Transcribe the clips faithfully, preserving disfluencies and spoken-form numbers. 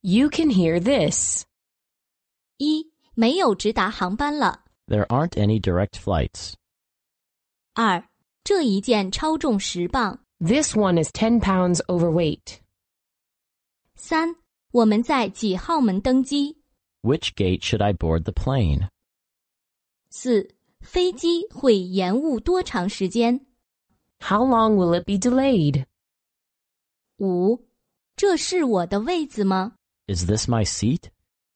You can hear this. 一、没有直达航班了。 There aren't any direct flights. 二、这一件超重十磅。 This one is ten pounds overweight. 三、我们在几号门登机？ Which gate should I board the plane? 四、飞机会延误多长时间？ How long will it be delayed? 五、这是我的位子吗？ Is this my seat?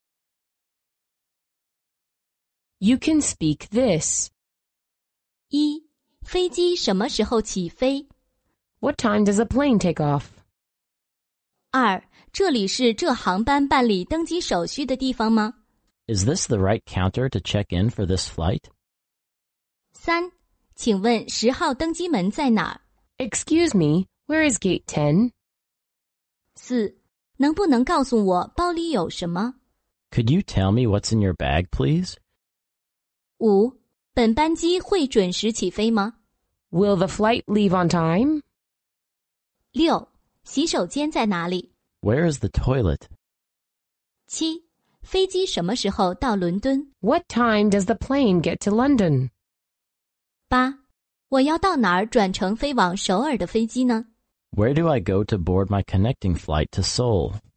You can speak this. 一、飞机什么时候起飞？ What time does a plane take off? 二、这里是这航班办理登机手续的地方吗？ Is this the right counter to check in for this flight? 三、请问十号登机门在哪儿？ Excuse me, where is gate ten? 四、能不能告诉我包里有什么？ Could you tell me what's in your bag, please? 五、本班机会准时起飞吗？ Will the flight leave on time? 六、洗手间在哪里？ Where is the toilet? 七、飞机什么时候到伦敦？ What time does the plane get to London? 八、我要到哪儿转乘飞往首尔的飞机呢？ Where do I go to board my connecting flight to Seoul?